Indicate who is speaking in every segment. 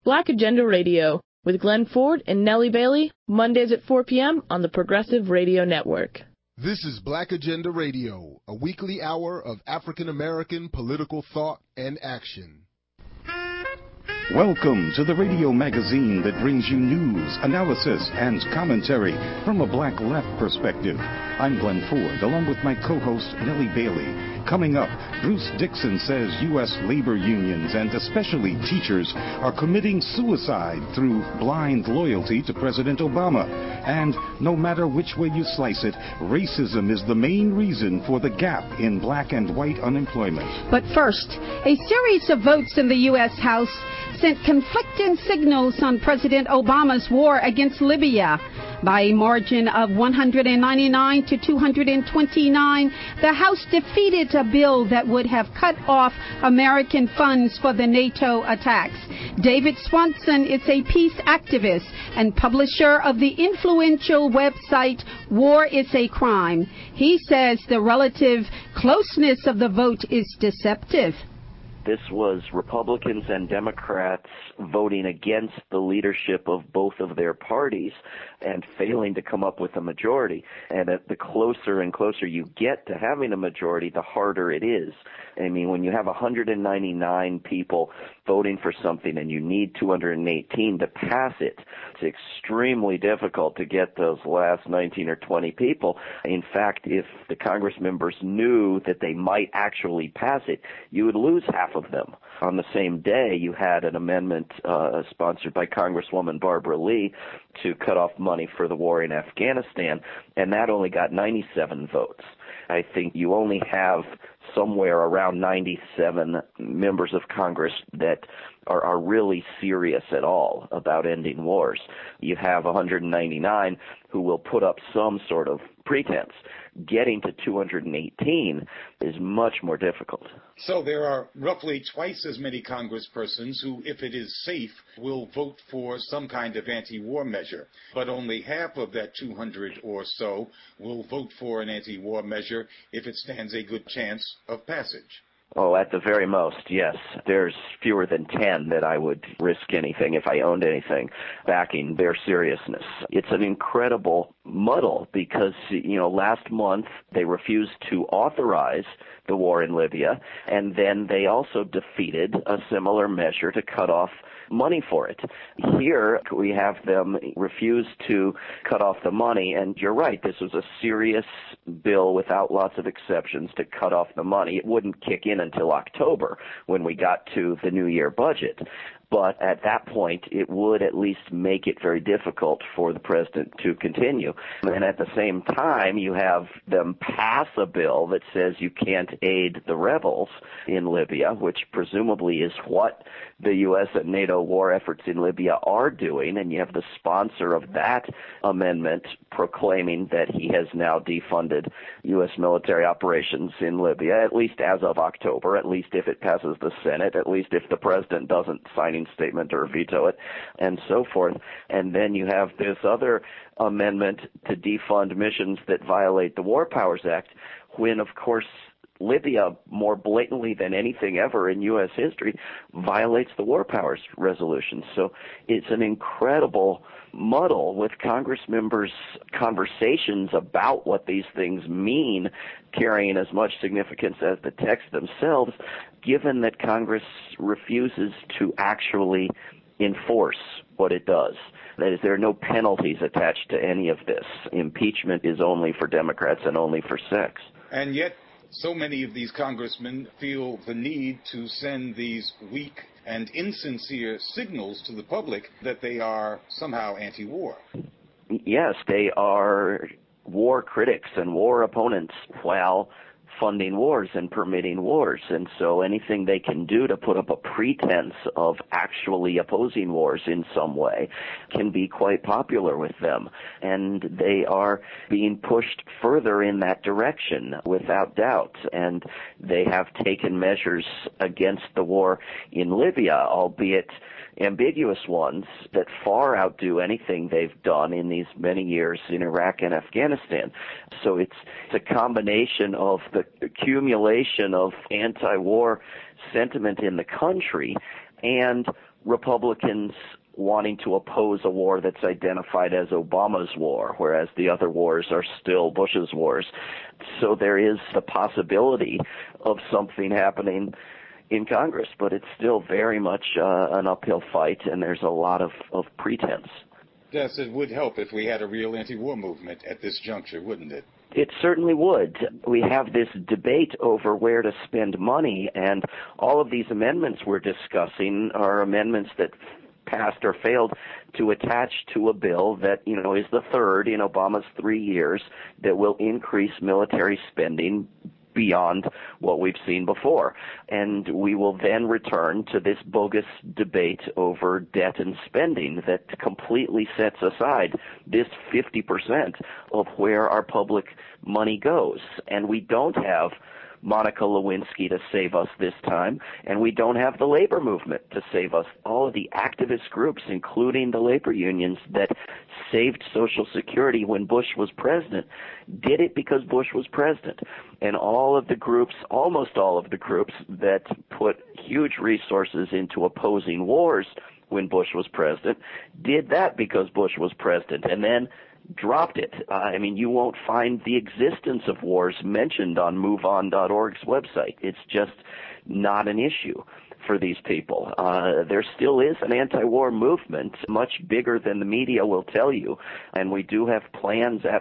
Speaker 1: Black Agenda Radio with Glenn Ford and Nellie Bailey, Mondays at 4 p.m. on the Progressive Radio Network.
Speaker 2: This is Black Agenda Radio, a weekly hour of African American political thought and action.
Speaker 3: Welcome to the radio magazine that brings you news, analysis, and commentary from a black left perspective. I'm Glenn Ford, along with my co-host Nellie Bailey. Coming up, Bruce Dixon says U.S. labor unions, and especially teachers, are committing suicide through blind loyalty to President Obama. And no matter which way you slice it, racism is the main reason for the gap in black and white unemployment.
Speaker 4: But first, a series of votes in the U.S. House sent conflicting signals on President Obama's war against Libya. By a margin of 199 to 229, the House defeated a bill that would have cut off American funds for the NATO attacks. David Swanson is a peace activist and publisher of the influential website War is a Crime. He says the relative closeness of the vote is deceptive.
Speaker 5: This was Republicans and Democrats voting against the leadership of both of their parties and failing to come up with a majority. And the closer and closer you get to having a majority, the harder it is. I mean, when you have 199 people voting for something and you need 218 to pass it, it's extremely difficult to get those last 19 or 20 people. In fact, if the Congress members knew that they might actually pass it, you would lose half of them. On the same day, you had an amendment sponsored by Congresswoman Barbara Lee to cut off money for the war in Afghanistan, and that only got 97 votes. I think you only have somewhere around 97 members of Congress that are really serious at all about ending wars. You have 199 who will put up some sort of pretense. Getting to 218 is much more difficult.
Speaker 6: So there are roughly twice as many congresspersons who, if it is safe, will vote for some kind of anti-war measure. But only half of that 200 or so will vote for an anti-war measure if it stands a good chance of passage.
Speaker 5: Oh, at the very most, yes. There's fewer than 10 that I would risk anything if I owned anything backing their seriousness. It's an incredible muddle because, last month they refused to authorize the war in Libya, and then they also defeated a similar measure to cut off money for it. Here, we have them refuse to cut off the money, and you're right, this was a serious bill without lots of exceptions to cut off the money. It wouldn't kick in until October when we got to the New Year budget. But at that point, it would at least make it very difficult for the president to continue. And at the same time, you have them pass a bill that says you can't aid the rebels in Libya, which presumably is what the U.S. and NATO war efforts in Libya are doing. And you have the sponsor of that amendment proclaiming that he has now defunded U.S. military operations in Libya, at least as of October, at least if it passes the Senate, at least if the president doesn't sign statement or veto it, and so forth. And then you have this other amendment to defund missions that violate the War Powers Act, when, of course, Libya, more blatantly than anything ever in U.S. history, violates the War Powers Resolution. So it's an incredible muddle with Congress members' conversations about what these things mean, carrying as much significance as the text themselves, given that Congress refuses to actually enforce what it does. That is, there are no penalties attached to any of this. Impeachment is only for Democrats and only for sex.
Speaker 6: And yet, so many of these congressmen feel the need to send these weak and insincere signals to the public that they are somehow anti-war.
Speaker 5: Yes, they are war critics and war opponents while funding wars and permitting wars. And so anything they can do to put up a pretense of actually opposing wars in some way can be quite popular with them. And they are being pushed further in that direction without doubt. And they have taken measures against the war in Libya, albeit ambiguous ones that far outdo anything they've done in these many years in Iraq and Afghanistan. So it's a combination of the accumulation of anti-war sentiment in the country and Republicans wanting to oppose a war that's identified as Obama's war, whereas the other wars are still Bush's wars. So there is the possibility of something happening in Congress, but it's still very much an uphill fight, and there's a lot of pretense.
Speaker 6: Yes, it would help if we had a real anti-war movement at this juncture, wouldn't it?
Speaker 5: It certainly would. We have this debate over where to spend money, and all of these amendments we're discussing are amendments that passed or failed to attach to a bill that, is the third in Obama's 3 years that will increase military spending beyond what we've seen before. And we will then return to this bogus debate over debt and spending that completely sets aside this 50% of where our public money goes. And we don't have Monica Lewinsky to save us this time, and we don't have the labor movement to save us. All of the activist groups, including the labor unions that saved Social Security when Bush was president, did it because Bush was president. And all of the groups, almost all of the groups that put huge resources into opposing wars when Bush was president, did that because Bush was president, and then dropped it. You won't find the existence of wars mentioned on MoveOn.org's website. It's just not an issue for these people. There still is an anti-war movement, much bigger than the media will tell you, and we do have plans at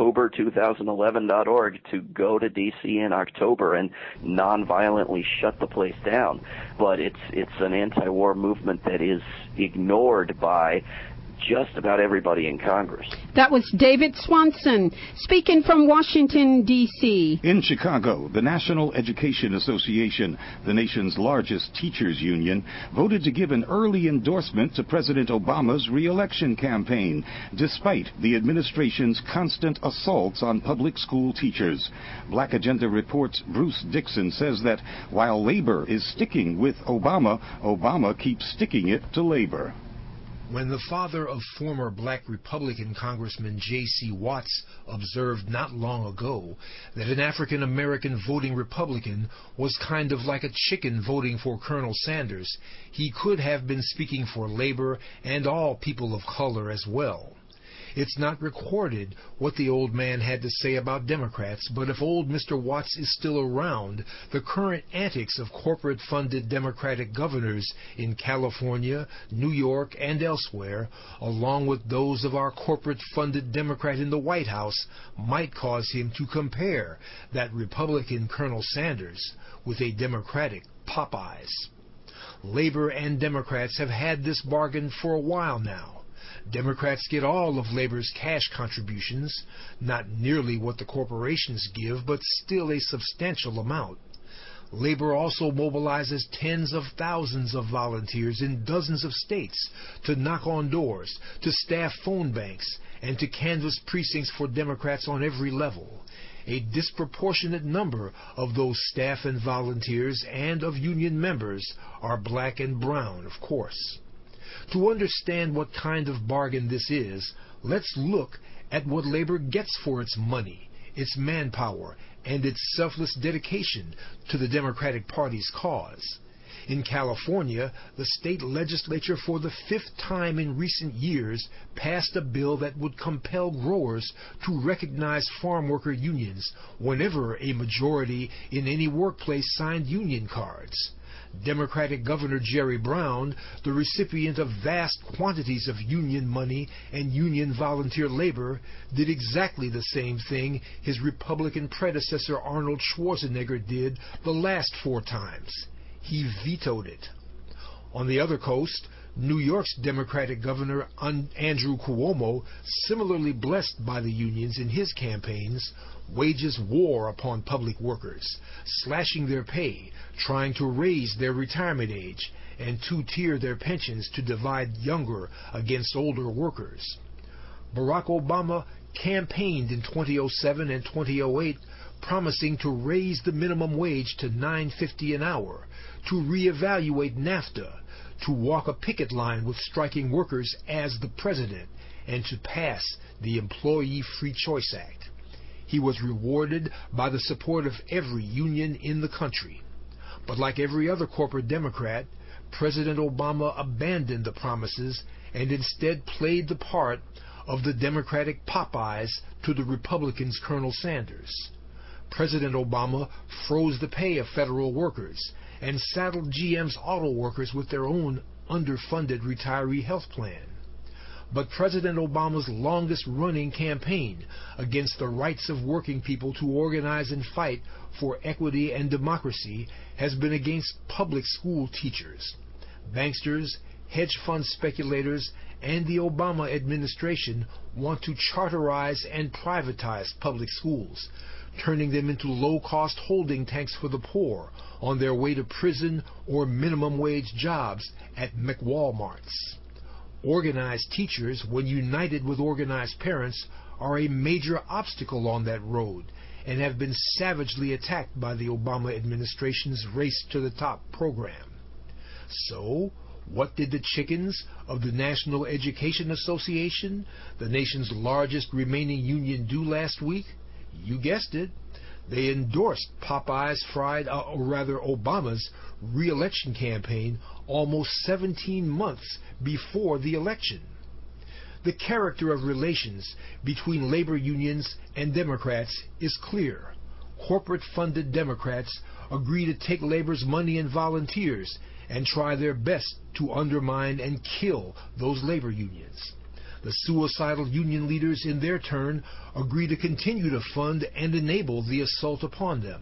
Speaker 5: October2011.org to go to D.C. in October and nonviolently shut the place down. But it's an anti-war movement that is ignored by just about everybody in Congress.
Speaker 4: That was David Swanson speaking from Washington, D.C.
Speaker 3: In Chicago, the National Education Association, the nation's largest teachers union, voted to give an early endorsement to President Obama's re-election campaign, despite the administration's constant assaults on public school teachers. Black Agenda Report's Bruce Dixon says that while labor is sticking with Obama, Obama keeps sticking it to labor.
Speaker 7: When the father of former black Republican Congressman J.C. Watts observed not long ago that an African-American voting Republican was kind of like a chicken voting for Colonel Sanders, he could have been speaking for labor and all people of color as well. It's not recorded what the old man had to say about Democrats, but if old Mr. Watts is still around, the current antics of corporate-funded Democratic governors in California, New York, and elsewhere, along with those of our corporate-funded Democrat in the White House, might cause him to compare that Republican Colonel Sanders with a Democratic Popeyes. Labor and Democrats have had this bargain for a while now. Democrats get all of labor's cash contributions, not nearly what the corporations give, but still a substantial amount. Labor also mobilizes tens of thousands of volunteers in dozens of states to knock on doors, to staff phone banks, and to canvass precincts for Democrats on every level. A disproportionate number of those staff and volunteers and of union members are black and brown, of course. To understand what kind of bargain this is, let's look at what labor gets for its money, its manpower, and its selfless dedication to the Democratic Party's cause. In California, the state legislature for the 5th time in recent years passed a bill that would compel growers to recognize farm worker unions whenever a majority in any workplace signed union cards. Democratic Governor Jerry Brown, the recipient of vast quantities of union money and union volunteer labor, did exactly the same thing his Republican predecessor Arnold Schwarzenegger did the last 4 times. He vetoed it. On the other coast, New York's Democratic Governor Andrew Cuomo, similarly blessed by the unions in his campaigns, wages war upon public workers, slashing their pay, trying to raise their retirement age, and two-tier their pensions to divide younger against older workers. Barack Obama campaigned in 2007 and 2008 promising to raise the minimum wage to $9.50 an hour, to reevaluate NAFTA, to walk a picket line with striking workers as the president, and to pass the Employee Free Choice Act. He was rewarded by the support of every union in the country. But like every other corporate Democrat, President Obama abandoned the promises and instead played the part of the Democratic Popeyes to the Republicans' Colonel Sanders. President Obama froze the pay of federal workers and saddled GM's auto workers with their own underfunded retiree health plan. But President Obama's longest-running campaign against the rights of working people to organize and fight for equity and democracy has been against public school teachers. Banksters, hedge fund speculators, and the Obama administration want to charterize and privatize public schools, turning them into low-cost holding tanks for the poor on their way to prison or minimum wage jobs at McWalmarts. Organized teachers, when united with organized parents, are a major obstacle on that road and have been savagely attacked by the Obama administration's Race to the Top program. So, what did the chickens of the National Education Association, the nation's largest remaining union, do last week? You guessed it. They endorsed Obama's re-election campaign almost 17 months before the election. The character of relations between labor unions and Democrats is clear. Corporate-funded Democrats agree to take labor's money and volunteers and try their best to undermine and kill those labor unions. The suicidal union leaders, in their turn, agree to continue to fund and enable the assault upon them.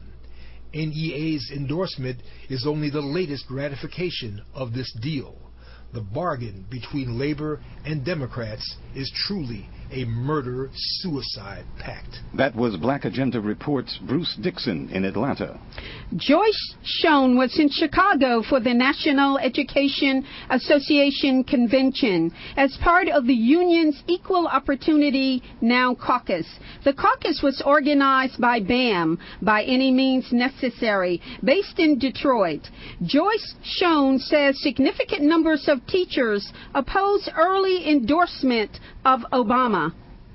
Speaker 7: NEA's endorsement is only the latest ratification of this deal. The bargain between labor and Democrats is truly a murder-suicide pact.
Speaker 3: That was Black Agenda Report's Bruce Dixon in Atlanta.
Speaker 4: Joyce Schoen was in Chicago for the National Education Association Convention as part of the union's Equal Opportunity Now caucus. The caucus was organized by BAM, By Any Means Necessary, based in Detroit. Joyce Schoen says significant numbers of teachers oppose early endorsement of Obama.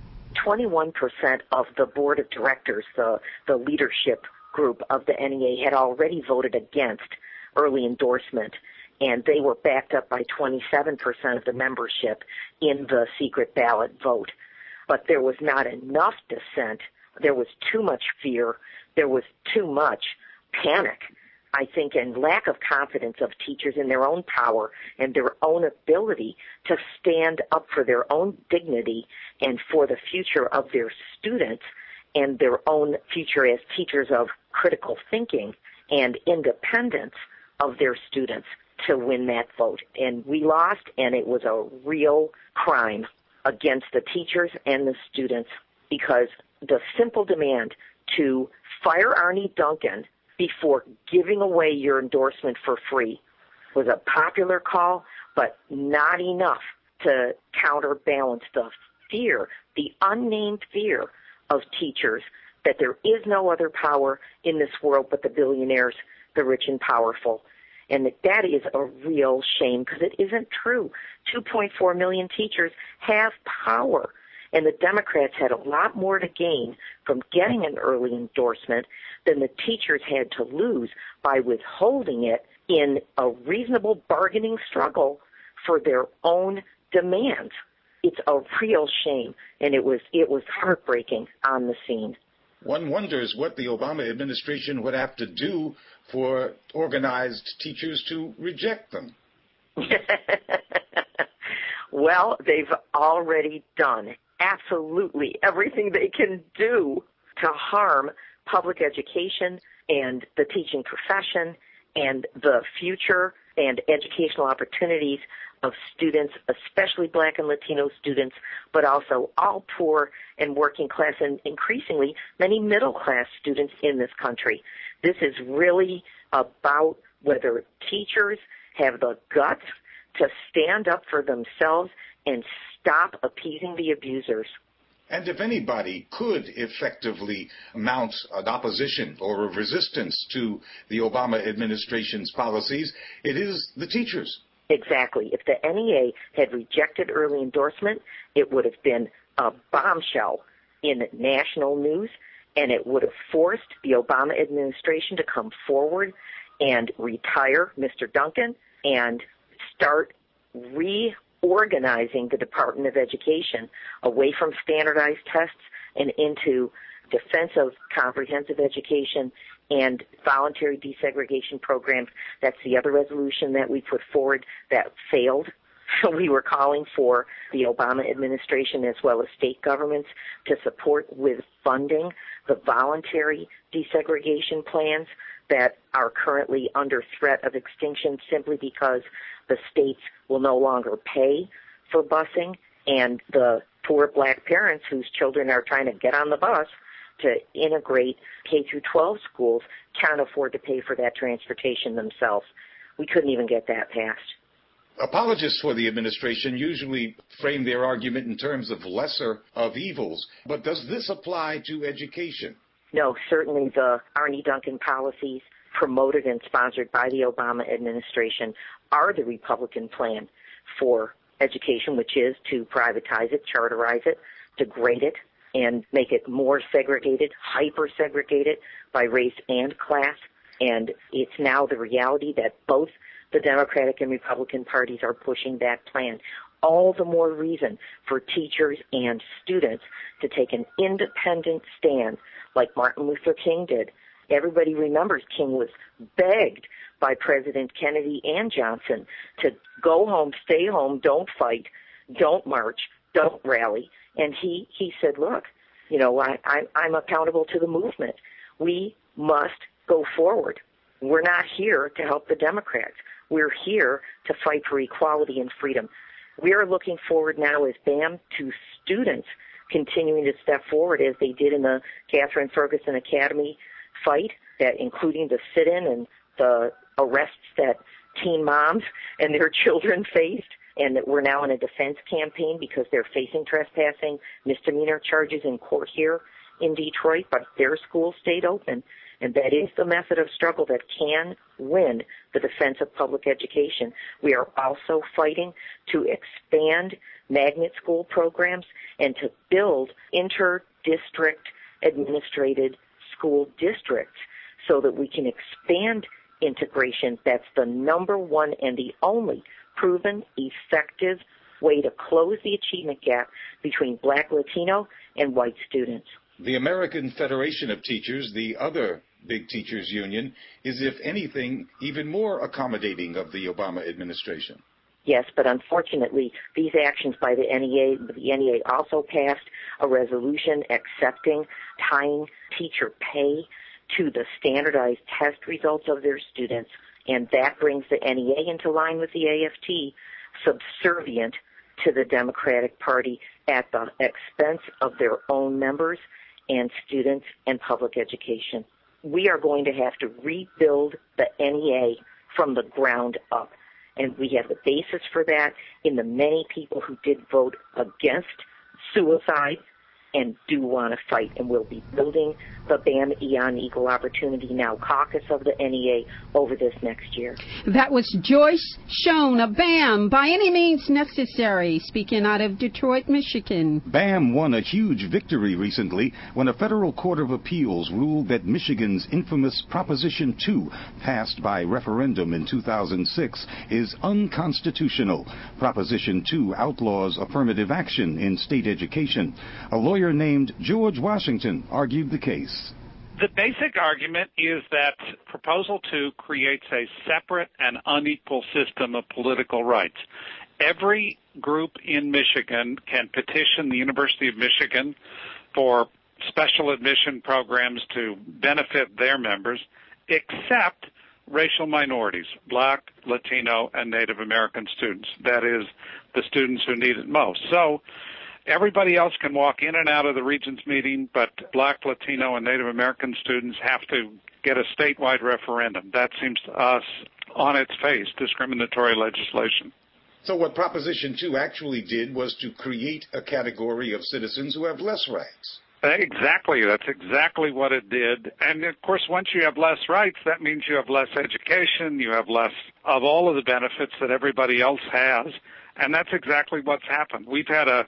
Speaker 8: 21% of the board of directors, the leadership group of the NEA, had already voted against early endorsement, and they were backed up by 27% of the membership in the secret ballot vote. But there was not enough dissent. There was too much fear. There was too much panic, I think, and lack of confidence of teachers in their own power and their own ability to stand up for their own dignity and for the future of their students and their own future as teachers of critical thinking and independence of their students to win that vote. And we lost, and it was a real crime against the teachers and the students, because the simple demand to fire Arne Duncan before giving away your endorsement for free was a popular call, but not enough to counterbalance the fear, the unnamed fear of teachers that there is no other power in this world but the billionaires, the rich and powerful. And that is a real shame, because it isn't true. 2.4 million teachers have power. And the Democrats had a lot more to gain from getting an early endorsement than the teachers had to lose by withholding it in a reasonable bargaining struggle for their own demands. It's a real shame, and it was heartbreaking on the scene.
Speaker 6: One wonders what the Obama administration would have to do for organized teachers to reject them.
Speaker 8: Well, they've already done absolutely everything they can do to harm public education and the teaching profession and the future and educational opportunities of students, especially Black and Latino students, but also all poor and working class and increasingly many middle class students in this country. This is really about whether teachers have the guts to stand up for themselves and stop appeasing the abusers.
Speaker 6: And if anybody could effectively mount an opposition or a resistance to the Obama administration's policies, it is the teachers.
Speaker 8: Exactly. If the NEA had rejected early endorsement, it would have been a bombshell in national news, and it would have forced the Obama administration to come forward and retire Mr. Duncan and start reorganizing the Department of Education away from standardized tests and into defensive comprehensive education and voluntary desegregation programs. That's the other resolution that we put forward that failed. So we were calling for the Obama administration as well as state governments to support with funding the voluntary desegregation plans that are currently under threat of extinction simply because the states will no longer pay for busing, and the poor black parents whose children are trying to get on the bus to integrate K-12 schools can't afford to pay for that transportation themselves. We couldn't even get that passed.
Speaker 6: Apologists for the administration usually frame their argument in terms of lesser of evils, but does this apply to education?
Speaker 8: No, certainly the Arne Duncan policies promoted and sponsored by the Obama administration are the Republican plan for education, which is to privatize it, charterize it, degrade it, and make it more segregated, hyper-segregated by race and class. And it's now the reality that both the Democratic and Republican parties are pushing that plan. All the more reason for teachers and students to take an independent stand like Martin Luther King did. Everybody remembers King was begged by President Kennedy and Johnson to go home, stay home, don't fight, don't march, don't rally. And he said, look, I'm accountable to the movement. We must go forward. We're not here to help the Democrats. We're here to fight for equality and freedom. We are looking forward now as BAM to students continuing to step forward as they did in the Catherine Ferguson Academy fight, that including the sit-in and the arrests that teen moms and their children faced, and that we're now in a defense campaign because they're facing trespassing misdemeanor charges in court here in Detroit, but their school stayed open. And that is the method of struggle that can win the defense of public education. We are also fighting to expand magnet school programs and to build inter-district administrated school districts so that we can expand integration. That's the number one and the only proven, effective way to close the achievement gap between Black, Latino, and white students.
Speaker 6: The American Federation of Teachers, the other big teachers union, is, if anything, even more accommodating of the Obama administration.
Speaker 8: Yes, but unfortunately, these actions by the NEA also passed a resolution accepting tying teacher pay to the standardized test results of their students, and that brings the NEA into line with the AFT, subservient to the Democratic Party at the expense of their own members and students and public education. We are going to have to rebuild the NEA from the ground up, and we have the basis for that in the many people who did vote against suicide and do want to fight, and we'll be building the BAM Eon Equal Opportunity Now caucus of the NEA over this next year.
Speaker 4: That was Joyce Schoen of BAM, By Any Means Necessary, speaking out of Detroit, Michigan.
Speaker 3: BAM won a huge victory recently when a federal court of appeals ruled that Michigan's infamous Proposition 2, passed by referendum in 2006, is unconstitutional. Proposition 2 outlaws affirmative action in state education. A lawyer named George Washington argued the case.
Speaker 9: The basic argument is that Proposal 2 creates a separate and unequal system of political rights. Every group in Michigan can petition the University of Michigan for special admission programs to benefit their members, except racial minorities, Black, Latino, and Native American students. That is, the students who need it most. So everybody else can walk in and out of the Regents meeting, but Black, Latino, and Native American students have to get a statewide referendum. That seems to us, on its face, discriminatory legislation.
Speaker 6: So what Proposition 2 actually did was to create a category of citizens who have less rights.
Speaker 9: Exactly. That's exactly what it did. And, of course, once you have less rights, that means you have less education, you have less of all of the benefits that everybody else has, and that's exactly what's happened. We've had a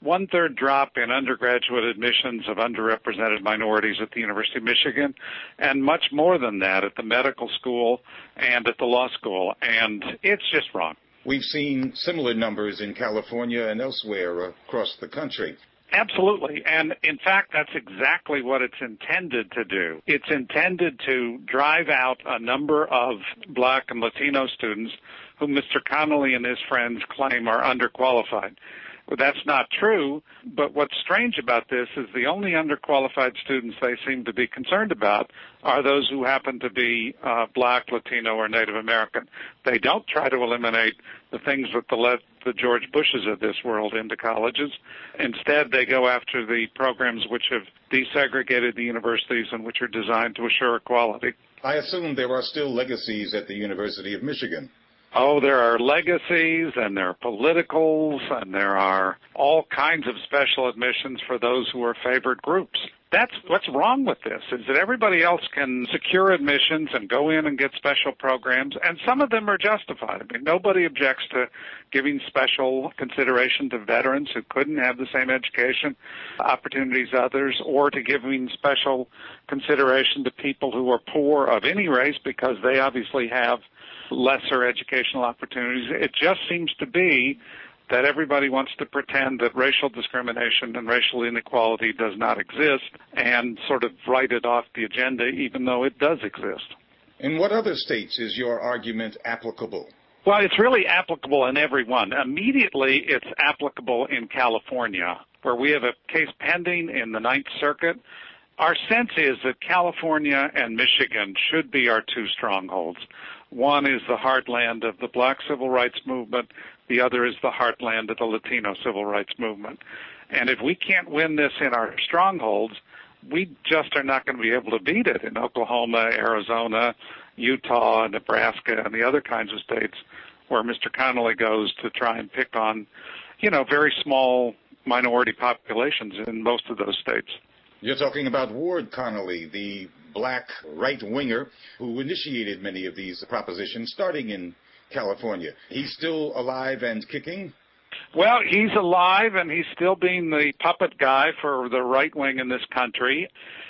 Speaker 9: 1/3 drop in undergraduate admissions of underrepresented minorities at the University of Michigan, and much more than that at the medical school and at the law school. And it's just wrong.
Speaker 6: We've seen similar numbers in California and elsewhere across the country.
Speaker 9: Absolutely. And in fact, that's exactly what it's intended to do. It's intended to drive out a number of Black and Latino students whom Mr. Connolly and his friends claim are underqualified. Well, that's not true, but what's strange about this is the only underqualified students they seem to be concerned about are those who happen to be Black, Latino, or Native American. They don't try to eliminate the things that let the George Bushes of this world into colleges. Instead, they go after the programs which have desegregated the universities and which are designed to assure equality.
Speaker 6: I assume there are still legacies at the University of Michigan.
Speaker 9: Oh, there are legacies, and there are politicals, and there are all kinds of special admissions for those who are favored groups. That's what's wrong with this, is that everybody else can secure admissions and go in and get special programs, and some of them are justified. I mean, nobody objects to giving special consideration to veterans who couldn't have the same education opportunities as others, or to giving special consideration to people who are poor of any race because they obviously have lesser educational opportunities. It just seems to be that everybody wants to pretend that racial discrimination and racial inequality does not exist and sort of write it off the agenda, even though it does exist.
Speaker 6: In what other states is your argument applicable?
Speaker 9: Well, it's really applicable in every one. Immediately, it's applicable in California, where we have a case pending in the Ninth Circuit. Our sense is that California and Michigan should be our two strongholds. One is the heartland of the Black civil rights movement. The other is the heartland of the Latino civil rights movement. And if we can't win this in our strongholds, we just are not going to be able to beat it in Oklahoma, Arizona, Utah, Nebraska, and the other kinds of states where Mr. Connolly goes to try and pick on, very small minority populations in most of those states.
Speaker 6: You're talking about Ward Connolly, the Black right-winger who initiated many of these propositions, starting in California. He's still alive and kicking?
Speaker 9: Well, he's alive, and he's still being the puppet guy for the right wing in this country.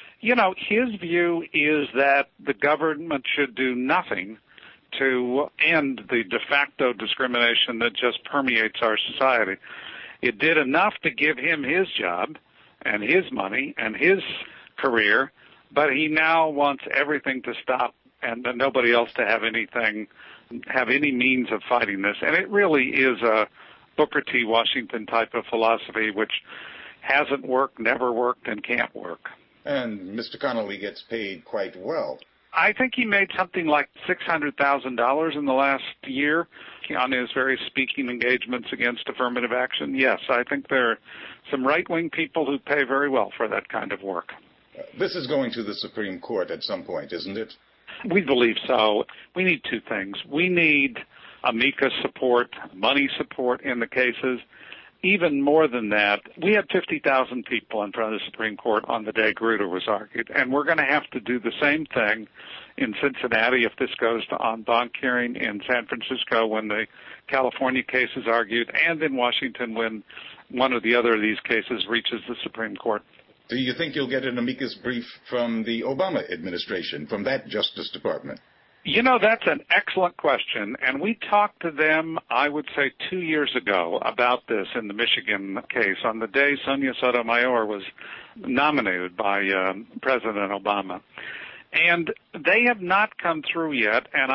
Speaker 9: His view is that the government should do nothing to end the de facto discrimination that just permeates our society. It did enough to give him his job and his money and his career, but he now wants everything to stop and nobody else to have any means of fighting this. And it really is a Booker T. Washington type of philosophy which hasn't worked, never worked, and can't work.
Speaker 6: And Mr. Connolly gets paid quite well.
Speaker 9: I think he made something like $600,000 in the last year on his various speaking engagements against affirmative action. Yes, I think there are some right-wing people who pay very well for that kind of work.
Speaker 6: This is going to the Supreme Court at some point, isn't it?
Speaker 9: We believe so. We need two things. We need amicus support, money support in the cases. Even more than that, we had 50,000 people in front of the Supreme Court on the day Grutter was argued, and we're going to have to do the same thing in Cincinnati if this goes to en banc hearing, in San Francisco when the California case is argued, and in Washington when one or the other of these cases reaches the Supreme Court.
Speaker 6: Do you think you'll get an amicus brief from the Obama administration, from that Justice Department?
Speaker 9: That's an excellent question, and we talked to them, I would say, 2 years ago about this in the Michigan case on the day Sonia Sotomayor was nominated by President Obama. And they have not come through yet, and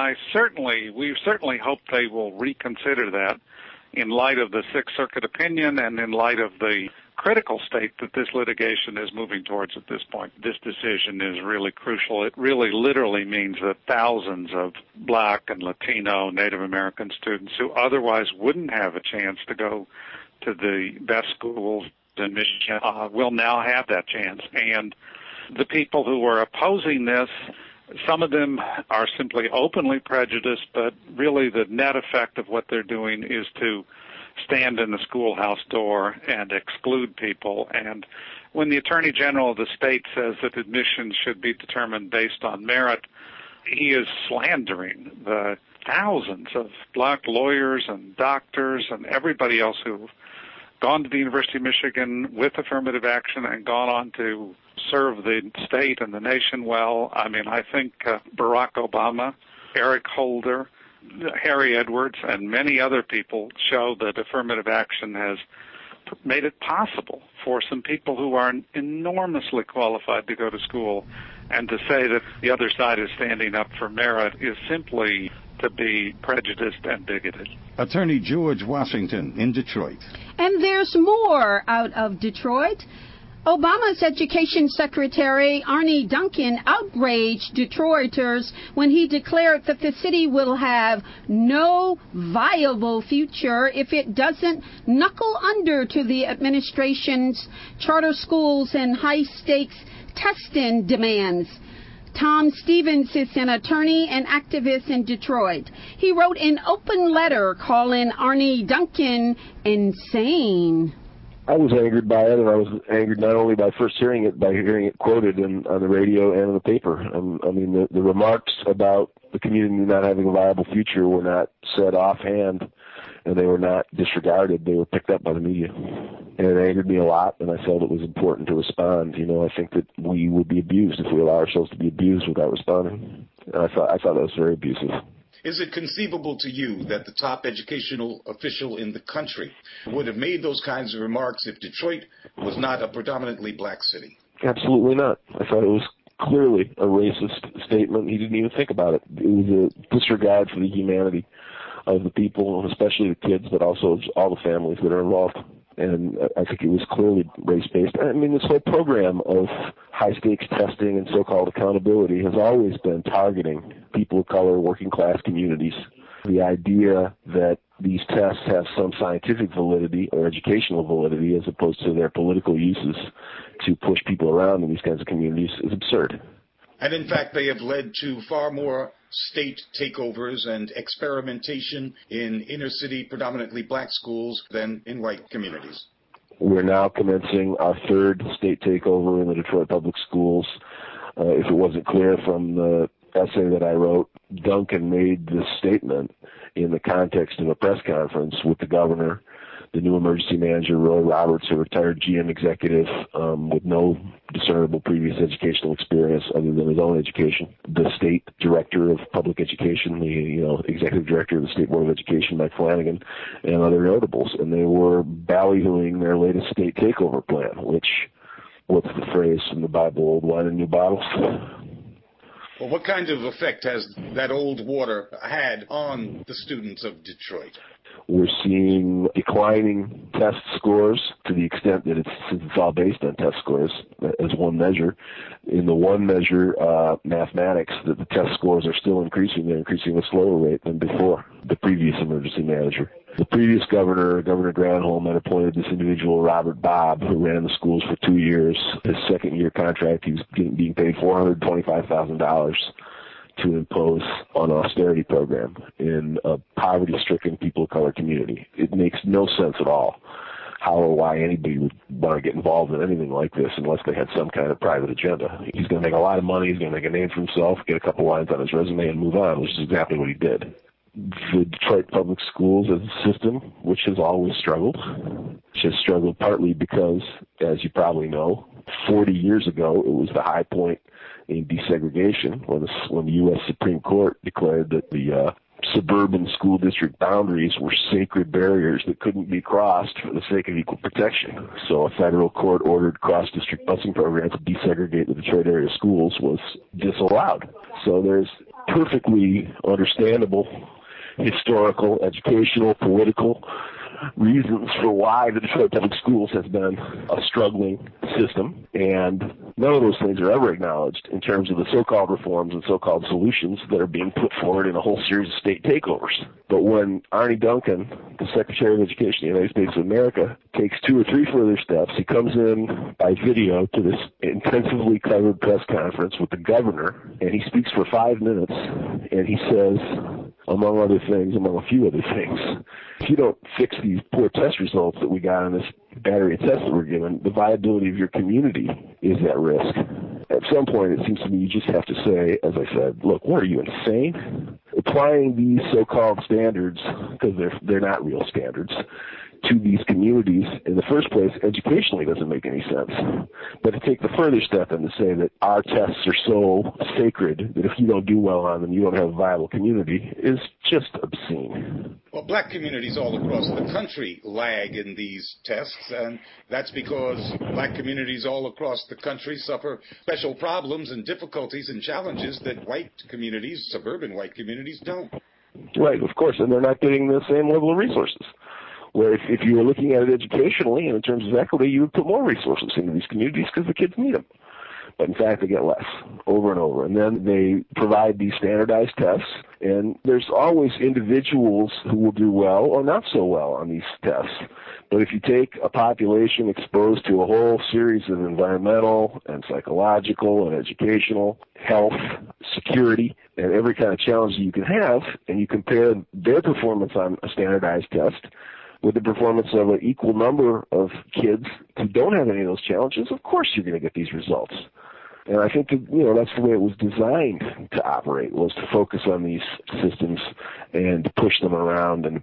Speaker 9: we certainly hope they will reconsider that in light of the Sixth Circuit opinion and in light of the critical state that this litigation is moving towards at this point. This decision is really crucial. It really literally means that thousands of Black and Latino, Native American students who otherwise wouldn't have a chance to go to the best schools in Michigan will now have that chance. And the people who are opposing this, some of them are simply openly prejudiced, but really the net effect of what they're doing is to stand in the schoolhouse door and exclude people. And when the Attorney General of the state says that admissions should be determined based on merit, he is slandering the thousands of Black lawyers and doctors and everybody else who gone to the University of Michigan with affirmative action and gone on to serve the state and the nation well. I mean, I think Barack Obama, Eric Holder, Harry Edwards, and many other people show that affirmative action has made it possible for some people who are enormously qualified to go to school. And to say that the other side is standing up for merit is simply to be prejudiced and bigoted.
Speaker 3: Attorney George Washington in Detroit.
Speaker 4: And there's more out of Detroit. Obama's Education Secretary Arne Duncan outraged Detroiters when he declared that the city will have no viable future if it doesn't knuckle under to the administration's charter schools and high-stakes testing demands. Tom Stevens is an attorney and activist in Detroit. He wrote an open letter calling Arne Duncan insane.
Speaker 10: I was angered by it, and I was angered not only by first hearing it, by hearing it quoted on the radio and in the paper. I mean, the remarks about the community not having a viable future were not said offhand, and they were not disregarded. They were picked up by the media. And it angered me a lot, and I felt it was important to respond. You know, I think that we would be abused if we allow ourselves to be abused without responding. And I thought that was very abusive.
Speaker 6: Is it conceivable to you that the top educational official in the country would have made those kinds of remarks if Detroit was not a predominantly black city?
Speaker 10: Absolutely not. I thought it was clearly a racist statement. He didn't even think about it. It was a disregard for the humanity of the people, especially the kids, but also all the families that are involved. And I think it was clearly race-based. I mean, this whole program of high-stakes testing and so-called accountability has always been targeting people of color, working-class communities. The idea that these tests have some scientific validity or educational validity as opposed to their political uses to push people around in these kinds of communities is absurd.
Speaker 6: And in fact, they have led to far more state takeovers and experimentation in inner-city, predominantly black schools than in white communities.
Speaker 10: We're now commencing our third state takeover in the Detroit public schools. If it wasn't clear from the essay that I wrote, Duncan made this statement in the context of a press conference with the governor, the new emergency manager, Roy Roberts, a retired GM executive with no discernible previous educational experience other than his own education, the state director of public education, the executive director of the State Board of Education, Mike Flanagan, and other notables. And they were ballyhooing their latest state takeover plan, which, what's the phrase from the Bible, old wine in new bottles?
Speaker 6: Well, what kind of effect has that old water had on the students of Detroit?
Speaker 10: We're seeing declining test scores to the extent that since it's all based on test scores as one measure. In the one measure, mathematics, that the test scores are still increasing. They're increasing at a slower rate than before the previous emergency manager. The previous governor, Governor Granholm, had appointed this individual, Robert Bobb, who ran the schools for 2 years. His second-year contract, he was being paid $425,000 to impose an austerity program in a poverty-stricken people of color community. It makes no sense at all how or why anybody would want to get involved in anything like this unless they had some kind of private agenda. He's going to make a lot of money, he's going to make a name for himself, get a couple lines on his resume and move on, which is exactly what he did. The Detroit Public Schools as a system, which has always struggled, partly because, as you probably know, 40 years ago it was the high point in desegregation when the U.S. Supreme Court declared that the suburban school district boundaries were sacred barriers that couldn't be crossed for the sake of equal protection. So a federal court ordered cross-district busing programs to desegregate the Detroit area schools was disallowed. So there's perfectly understandable historical, educational, political reasons for why the Detroit Public Schools has been a struggling system, and none of those things are ever acknowledged in terms of the so-called reforms and so-called solutions that are being put forward in a whole series of state takeovers. But when Arne Duncan, the Secretary of Education of the United States of America, takes 2 or 3 further steps, he comes in by video to this intensively covered press conference with the governor, and he speaks for 5 minutes, and he says, among a few other things, if you don't fix these poor test results that we got on this battery of tests that we're given, the viability of your community is at risk. At some point, it seems to me you just have to say, as I said, look, what are you, insane? Applying these so-called standards, because they're not real standards, to these communities in the first place educationally doesn't make any sense. But to take the further step and to say that our tests are so sacred that if you don't do well on them, you don't have a viable community is just obscene.
Speaker 6: Well, black communities all across the country lag in these tests, and that's because black communities all across the country suffer special problems and difficulties and challenges that white communities, suburban white communities, don't.
Speaker 10: Right, of course, and they're not getting the same level of resources. Where if you were looking at it educationally and in terms of equity, you would put more resources into these communities because the kids need them. But in fact, they get less over and over. And then they provide these standardized tests, and there's always individuals who will do well or not so well on these tests. But if you take a population exposed to a whole series of environmental and psychological and educational, health, security, and every kind of challenge you can have, and you compare their performance on a standardized test with the performance of an equal number of kids who don't have any of those challenges, of course you're going to get these results. And I think that, that's the way it was designed to operate, was to focus on these systems and to push them around and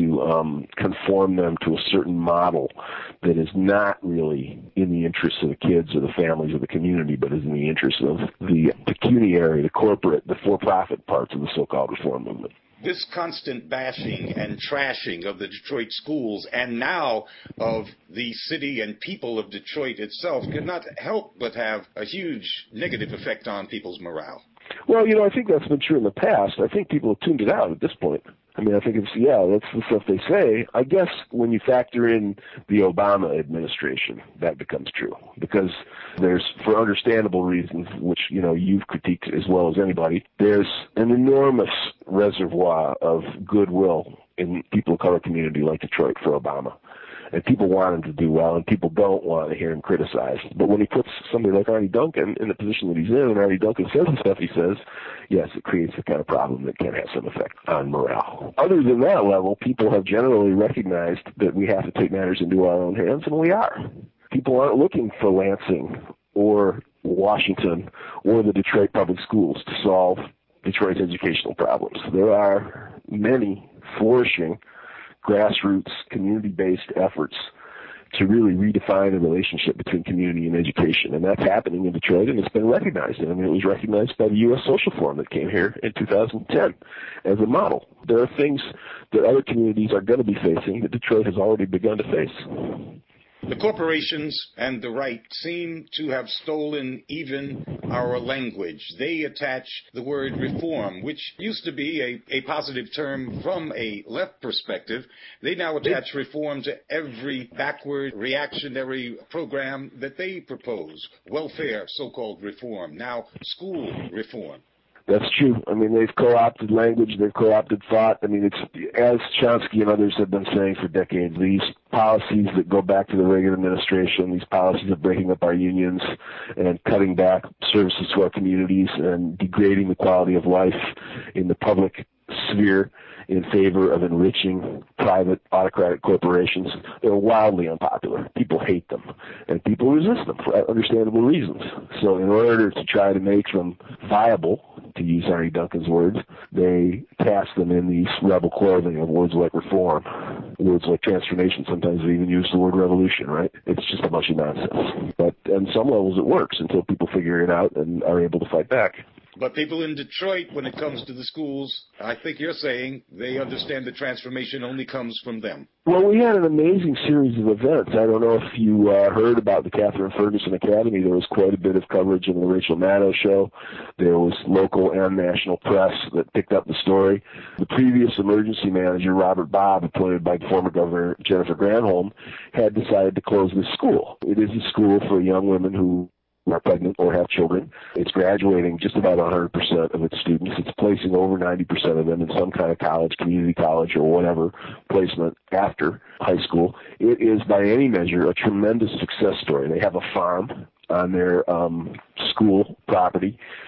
Speaker 10: to conform them to a certain model that is not really in the interests of the kids or the families or the community, but is in the interests of the pecuniary, the corporate, the for-profit parts of the so-called reform movement.
Speaker 6: This constant bashing and trashing of the Detroit schools and now of the city and people of Detroit itself could not help but have a huge negative effect on people's morale.
Speaker 10: Well, I think that's been true in the past. I think people have tuned it out at this point. I mean, I think that's the stuff they say. I guess when you factor in the Obama administration, that becomes true. Because there's, for understandable reasons, which, you've critiqued as well as anybody, there's an enormous reservoir of goodwill in people of color community like Detroit for Obama. And people want him to do well, and people don't want to hear him criticized. But when he puts somebody like Arne Duncan in the position that he's in, and Arne Duncan says the stuff he says, yes, it creates the kind of problem that can have some effect on morale. Other than that level, people have generally recognized that we have to take matters into our own hands, and we are. People aren't looking for Lansing or Washington or the Detroit public schools to solve Detroit's educational problems. There are many flourishing grassroots, community-based efforts to really redefine the relationship between community and education. And that's happening in Detroit, and it's been recognized. And it was recognized by the U.S. Social Forum that came here in 2010 as a model. There are things that other communities are going to be facing that Detroit has already begun to face.
Speaker 6: The corporations and the right seem to have stolen even our language. They attach the word reform, which used to be a positive term from a left perspective. They now attach reform to every backward reactionary program that they propose. Welfare, so-called reform. Now school reform.
Speaker 10: That's true. I mean, they've co-opted language, they've co-opted thought. I mean, it's, as Chomsky and others have been saying for decades, these policies that go back to the Reagan administration, these policies of breaking up our unions and cutting back services to our communities and degrading the quality of life in the public sphere in favor of enriching private autocratic corporations, they're wildly unpopular. People hate them, and people resist them for understandable reasons. So in order to try to make them viable, to use Arne Duncan's words, they cast them in these rebel clothing of words like reform, words like transformation. Sometimes they even use the word revolution, right? It's just a bunch of nonsense. But on some levels it works until people figure it out and are able to fight back.
Speaker 6: But people in Detroit, when it comes to the schools, I think you're saying they understand the transformation only comes from them.
Speaker 10: Well, we had an amazing series of events. I don't know if you heard about the Catherine Ferguson Academy. There was quite a bit of coverage in the Rachel Maddow show. There was local and national press that picked up the story. The previous emergency manager, Robert Bobb, appointed by former Governor Jennifer Granholm, had decided to close this school. It is a school for young women who are pregnant or have children. It's graduating just about 100% of its students. It's placing over 90% of them in some kind of college, community college, or whatever placement after high school. It is, by any measure, a tremendous success story. They have a farm on their school property,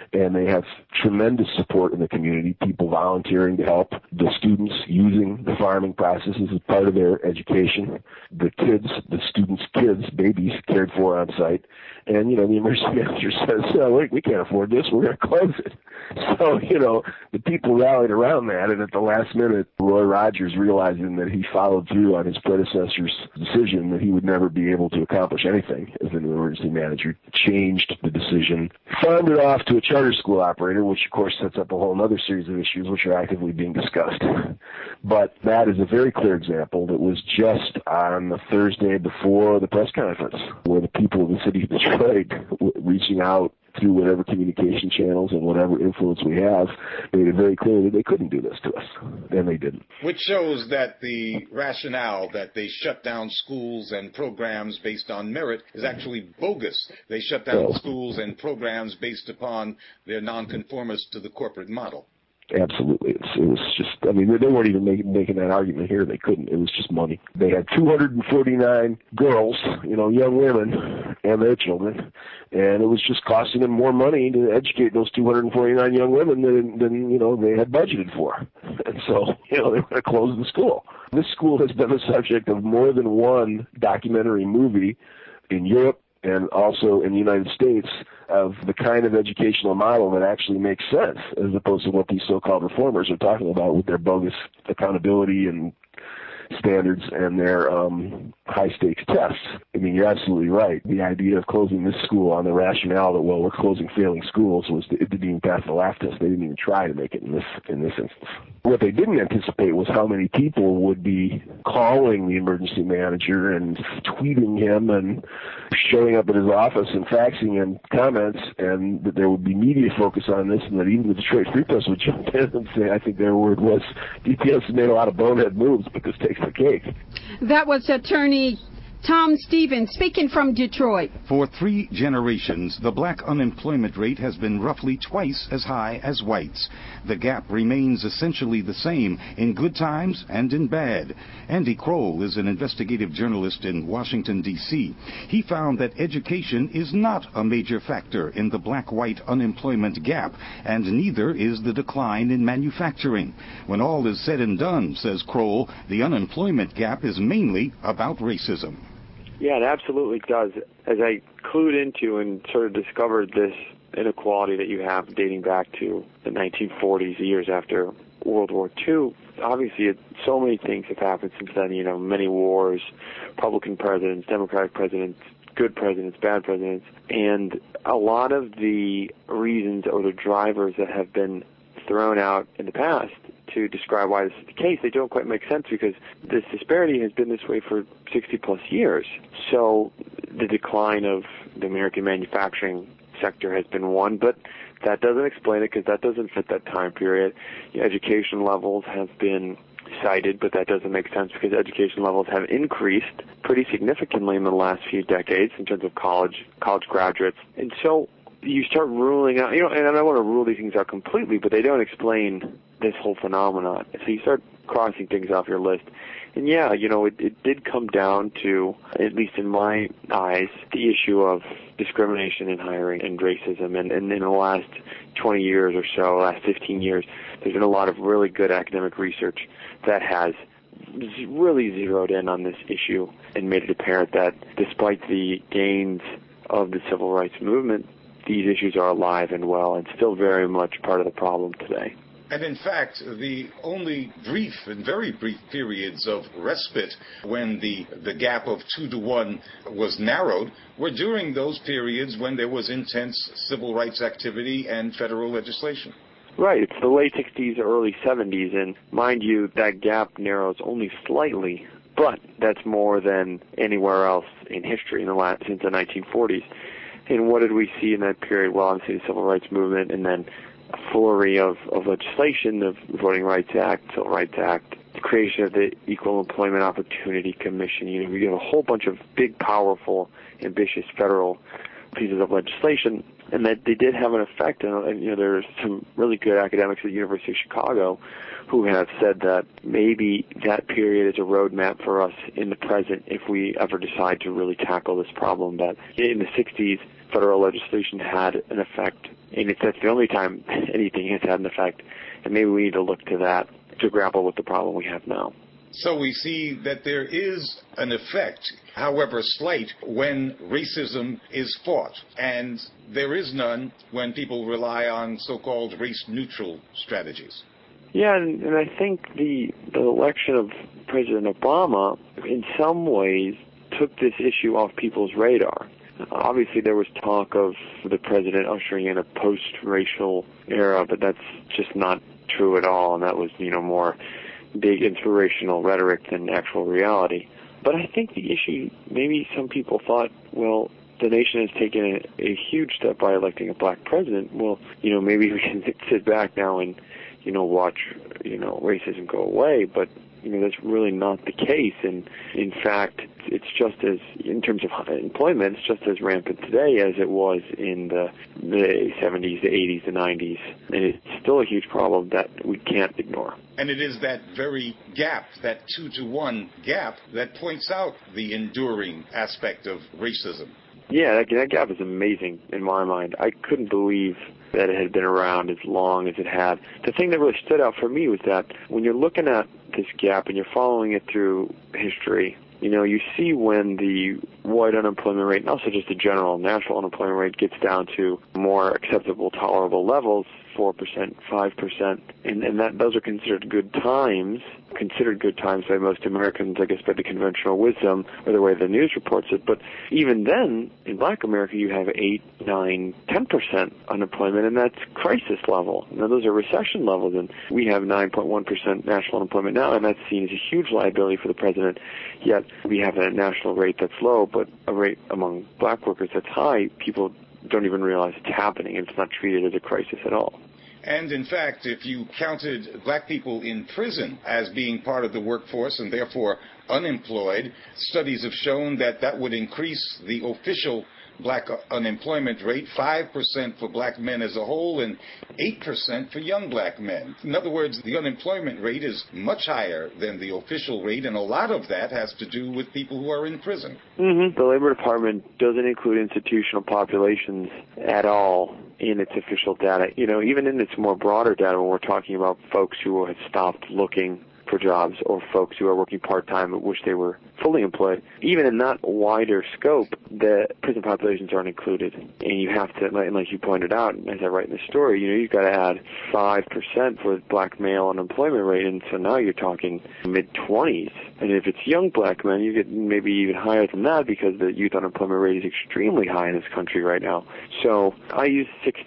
Speaker 10: and they have tremendous support in the community, people volunteering to help, the students using the farming processes as part of their education, the kids, the students' kids, babies cared for on site. And, the emergency manager says, wait, we can't afford this, we're going to close it. So, the people rallied around that, and at the last minute, Roy Rogers, realizing that he followed through on his predecessor's decision that he would never be able to accomplish anything as an emergency manager, changed the decision, farmed it off to a charter school operator, which of course sets up a whole other series of issues which are actively being discussed. But that is a very clear example that was just on the Thursday before the press conference, where the people of the city of Detroit, reaching out through whatever communication channels and whatever influence we have, made it very clear that they couldn't do this to us, and they didn't.
Speaker 6: Which shows that the rationale that they shut down schools and programs based on merit is actually bogus. They shut down schools and programs based upon their nonconformist to the corporate model.
Speaker 10: Absolutely. It was just, they weren't even making that argument here. They couldn't. It was just money. They had 249 girls, young women and their children, and it was just costing them more money to educate those 249 young women than they had budgeted for. And so, they were going to close the school. This school has been the subject of more than one documentary movie in Europe and also in the United States of the kind of educational model that actually makes sense, as opposed to what these so-called reformers are talking about with their bogus accountability and standards and their high-stakes tests. You're absolutely right. The idea of closing this school on the rationale that, we're closing failing schools, it didn't even pass the laugh test. They didn't even try to make it in this instance. What they didn't anticipate was how many people would be calling the emergency manager and tweeting him and showing up at his office and faxing him comments, and that there would be media focus on this, and that even the Detroit Free Press would jump in and say, I think their word was, DPS has made a lot of bonehead moves, but this takes the cake.
Speaker 4: That was attorney Tom Stevens speaking from Detroit.
Speaker 3: For 3 generations, the black unemployment rate has been roughly twice as high as whites. The gap remains essentially the same in good times and in bad. Andy Kroll is an investigative journalist in Washington, D.C. He found that education is not a major factor in the black-white unemployment gap, and neither is the decline in manufacturing. When all is said and done, says Kroll, the unemployment gap is mainly about racism.
Speaker 11: Yeah, it absolutely does. As I clued into and sort of discovered this inequality that you have dating back to the 1940s, years after World War II, obviously so many things have happened since then, many wars, Republican presidents, Democratic presidents, good presidents, bad presidents, and a lot of the reasons or the drivers that have been thrown out in the past to describe why this is the case, they don't quite make sense, because this disparity has been this way for 60-plus years. So the decline of the American manufacturing sector has been one, but that doesn't explain it, because that doesn't fit that time period. Education levels have been cited, but that doesn't make sense, because education levels have increased pretty significantly in the last few decades in terms of college graduates. And so you start ruling out, and I don't want to rule these things out completely, but they don't explain this whole phenomenon. So you start crossing things off your list. And yeah, it did come down to, at least in my eyes, the issue of discrimination in hiring and racism. And in the last 20 years or so, last 15 years, there's been a lot of really good academic research that has really zeroed in on this issue and made it apparent that despite the gains of the civil rights movement, these issues are alive and well and still very much part of the problem today.
Speaker 6: And in fact, the only brief and very brief periods of respite when the gap of 2-to-1 was narrowed were during those periods when there was intense civil rights activity and federal legislation.
Speaker 11: Right. It's the late 60s, early 70s, and mind you, that gap narrows only slightly, but that's more than anywhere else in history since the 1940s. And what did we see in that period? Well, obviously the Civil Rights Movement, and then a flurry of legislation, the Voting Rights Act, Civil Rights Act, the creation of the Equal Employment Opportunity Commission. We have a whole bunch of big, powerful, ambitious federal pieces of legislation, and that they did have an effect. And there's some really good academics at the University of Chicago who have said that maybe that period is a roadmap for us in the present if we ever decide to really tackle this problem. That in the 60s, federal legislation had an effect And if that's the only time anything has had an effect, and maybe we need to look to that to grapple with the problem we have now.
Speaker 6: So we see that there is an effect, however slight, when racism is fought, and there is none when people rely on so-called race-neutral strategies.
Speaker 11: Yeah, and I think the election of President Obama, in some ways, took this issue off people's radar. Obviously, there was talk of the president ushering in a post-racial era, but that's just not true at all, and that was, more big inspirational rhetoric than actual reality. But I think the issue, maybe some people thought, well, the nation has taken a huge step by electing a black president. Well, maybe we can sit back now and, watch, racism go away. But, that's really not the case. And in fact, it's just as, in terms of employment, it's just as rampant today as it was in the 70s, the 80s, the 90s. And it's still a huge problem that we can't ignore.
Speaker 6: And it is that very gap, that 2-to-1 gap, that points out the enduring aspect of racism.
Speaker 11: Yeah, that gap is amazing in my mind. I couldn't believe that it had been around as long as it had. The thing that really stood out for me was that when you're looking at this gap and you're following it through history, you see when the white unemployment rate, and also just the general national unemployment rate, gets down to more acceptable, tolerable levels, 4%, 5%, and those are considered good times by most Americans, I guess by the conventional wisdom or the way the news reports it. But even then, in black America, you have 8, 9, 10% unemployment, and that's crisis level. Now, those are recession levels, and we have 9.1% national unemployment now, and that's seen as a huge liability for the president. Yet we have a national rate that's low, but a rate among black workers that's high. People don't even realize it's happening, and it's not treated as a crisis at all.
Speaker 6: And in fact, if you counted black people in prison as being part of the workforce and therefore unemployed, studies have shown that would increase the official black unemployment rate, 5% for black men as a whole and 8% for young black men. In other words, the unemployment rate is much higher than the official rate, and a lot of that has to do with people who are in prison.
Speaker 11: Mm-hmm. The Labor Department doesn't include institutional populations at all in its official data. Even in its more broader data, when we're talking about folks who have stopped looking for jobs or folks who are working part-time but wish they were fully employed, even in that wider scope, the prison populations aren't included. And you have to, like you pointed out, as I write in the story, you've got to add 5% for the black male unemployment rate, and so now you're talking mid-20s. And if it's young black men, you get maybe even higher than that because the youth unemployment rate is extremely high in this country right now. So I use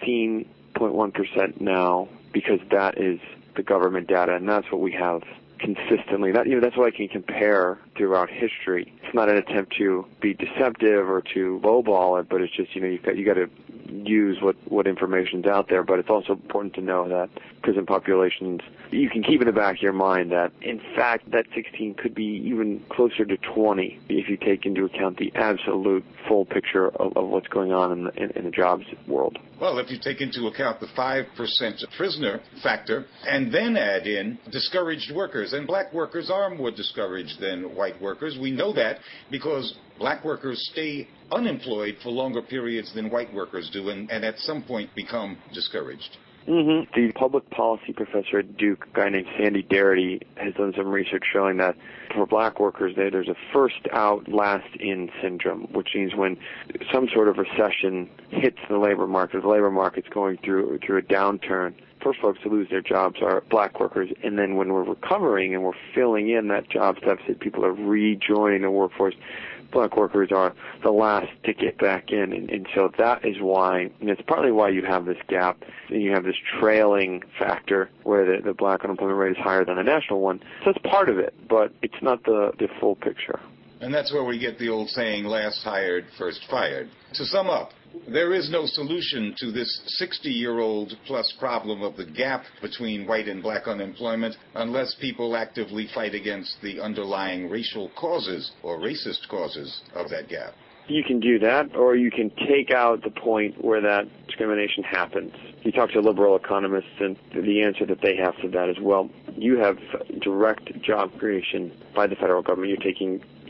Speaker 11: 16.1% now because that is the government data, and that's what we have consistently. That's what I can compare throughout history. It's not an attempt to be deceptive or to lowball it, but it's just, you got to use what information's out there. But it's also important to know that prison populations, you can keep in the back of your mind that, in fact, that 16 could be even closer to 20 if you take into account the absolute full picture of what's going on in the jobs world.
Speaker 6: Well, if you take into account the 5% prisoner factor and then add in discouraged workers, and black workers are more discouraged than white workers. We know that because black workers stay unemployed for longer periods than white workers do and at some point become discouraged.
Speaker 11: Mm-hmm. The public policy professor at Duke, a guy named Sandy Darity, has done some research showing that for black workers, there's a first out, last in syndrome, which means when some sort of recession hits the labor market's going through a downturn, first folks to lose their jobs are black workers, and then when we're recovering and we're filling in that jobs deficit, people are rejoining the workforce, black workers are the last to get back in, and so that is why, and it's partly why you have this gap, and you have this trailing factor where the black unemployment rate is higher than the national one. So it's part of it, but it's not the full picture.
Speaker 6: And that's where we get the old saying, last hired, first fired. To sum up, there is no solution to this 60-year-old plus problem of the gap between white and black unemployment unless people actively fight against the underlying racial causes or racist causes of that gap.
Speaker 11: You can do that, or you can take out the point where that discrimination happens. You talk to liberal economists, and the answer that they have to that is, well, you have direct job creation by the federal government. You're taking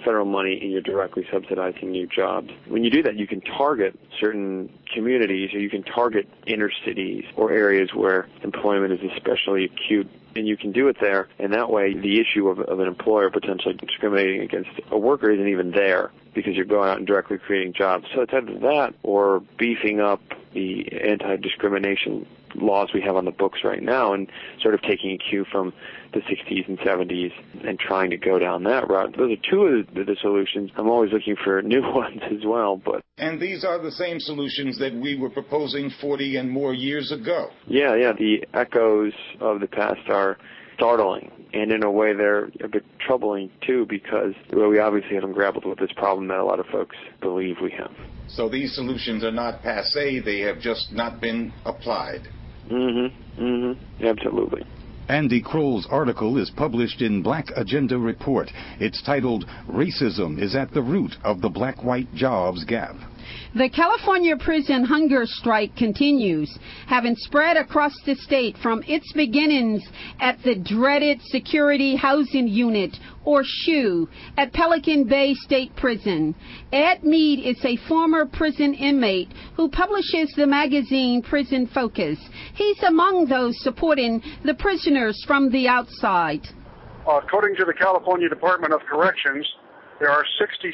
Speaker 11: federal money and you're directly subsidizing new jobs. When you do that, you can target certain communities, or you can target inner cities or areas where employment is especially acute, and you can do it there, and that way the issue of an employer potentially discriminating against a worker isn't even there, because you're going out and directly creating jobs. So it's either that or beefing up the anti-discrimination laws we have on the books right now and sort of taking a cue from the 60s and 70s and trying to go down that route. Those are two of the solutions. I'm always looking for new ones as well.
Speaker 6: And these are the same solutions that we were proposing 40 and more years ago.
Speaker 11: Yeah. The echoes of the past are startling, and in a way they're a bit troubling too, because we obviously haven't grappled with this problem that a lot of folks believe we have.
Speaker 6: So these solutions are not passé, they have just not been applied.
Speaker 11: Absolutely.
Speaker 3: Andy Kroll's article is published in Black Agenda Report. It's titled, Racism is at the Root of the Black-White Jobs Gap.
Speaker 4: The California prison hunger strike continues, having spread across the state from its beginnings at the dreaded Security Housing Unit, or SHU, at Pelican Bay State Prison. Ed Mead is a former prison inmate who publishes the magazine Prison Focus. He's among those supporting the prisoners from the outside.
Speaker 12: According to the California Department of Corrections, there are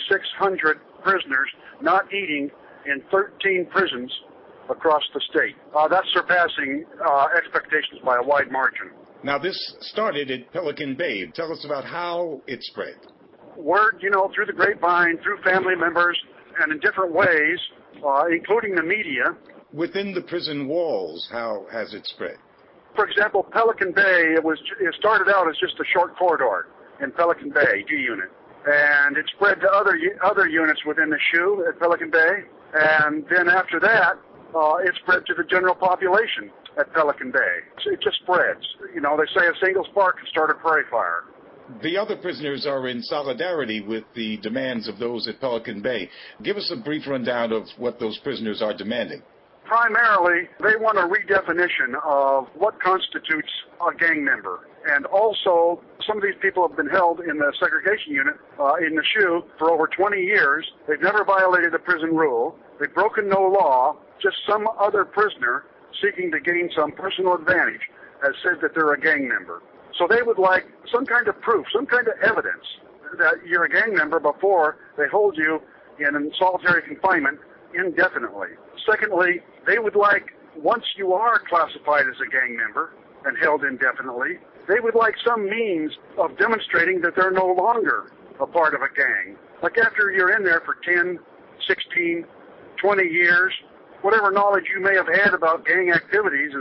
Speaker 12: 6,600 prisoners not eating in 13 prisons across the state. That's surpassing expectations by a wide margin.
Speaker 6: Now, this started at Pelican Bay. Tell us about how it spread.
Speaker 12: Word, through the grapevine, through family members, and in different ways, including the media.
Speaker 6: Within the prison walls, how has it spread?
Speaker 12: For example, Pelican Bay, it started out as just a short corridor in Pelican Bay, G Unit. And it spread to other units within the SHU at Pelican Bay. And then after that, it spread to the general population at Pelican Bay. It just spreads. They say a single spark can start a prairie fire.
Speaker 6: The other prisoners are in solidarity with the demands of those at Pelican Bay. Give us a brief rundown of what those prisoners are demanding.
Speaker 12: Primarily, they want a redefinition of what constitutes a gang member. And also, some of these people have been held in the segregation unit in the SHU for over 20 years. They've never violated a prison rule. They've broken no law. Just some other prisoner seeking to gain some personal advantage has said that they're a gang member. So they would like some kind of proof, some kind of evidence that you're a gang member before they hold you in solitary confinement indefinitely. Secondly, they would like, once you are classified as a gang member and held indefinitely, they would like some means of demonstrating that they're no longer a part of a gang. Like after you're in there for 10, 16, 20 years, whatever knowledge you may have had about gang activities,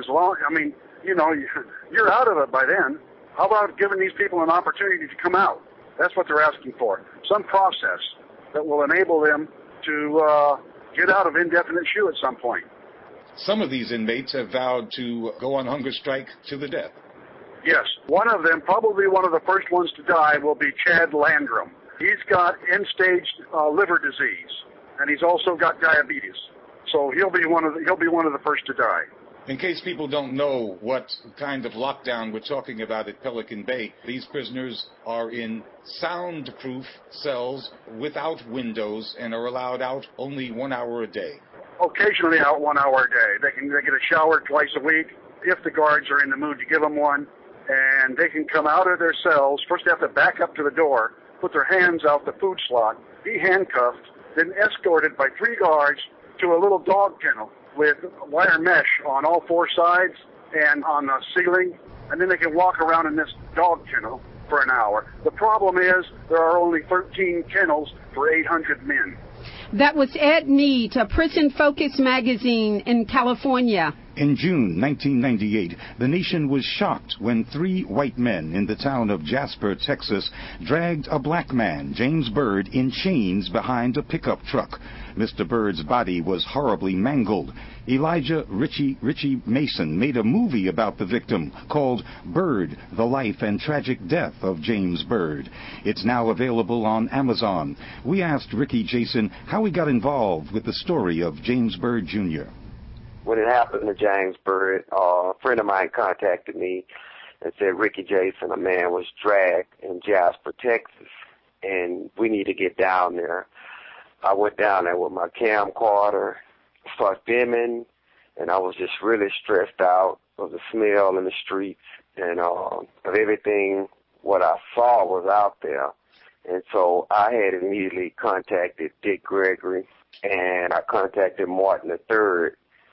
Speaker 12: you're out of it by then. How about giving these people an opportunity to come out? That's what they're asking for. Some process that will enable them to get out of indefinite SHU at some point.
Speaker 6: Some of these inmates have vowed to go on hunger strike to the death.
Speaker 12: Yes. One of them, probably one of the first ones to die, will be Chad Landrum. He's got end-stage liver disease, and he's also got diabetes. So he'll be one of the first to die.
Speaker 6: In case people don't know what kind of lockdown we're talking about at Pelican Bay, these prisoners are in soundproof cells without windows and are allowed out only 1 hour a day.
Speaker 12: Occasionally out 1 hour a day. They get a shower twice a week if the guards are in the mood to give them one, and they can come out of their cells. First they have to back up to the door, put their hands out the food slot, be handcuffed, then escorted by 3 guards to a little dog kennel with wire mesh on all 4 sides and on the ceiling, and then they can walk around in this dog kennel for an hour. The problem is there are only 13 kennels for 800 men.
Speaker 4: That was Ed Mead, a Prison Focus magazine in California.
Speaker 3: In June 1998, the nation was shocked when 3 white men in the town of Jasper, Texas, dragged a black man, James Byrd, in chains behind a pickup truck. Mr. Byrd's body was horribly mangled. Elijah Richie Mason made a movie about the victim called Byrd, The Life and Tragic Death of James Byrd. It's now available on Amazon. We asked Ricky Jason how he got involved with the story of James Byrd Jr.
Speaker 13: When it happened to James Byrd, a friend of mine contacted me and said, Ricky Jason, a man was dragged in Jasper, Texas. and we need to get down there. I went down there with my camcorder, started filming, and I was just really stressed out of the smell in the streets and of everything what I saw was out there. And so I had immediately contacted Dick Gregory, and I contacted Martin III.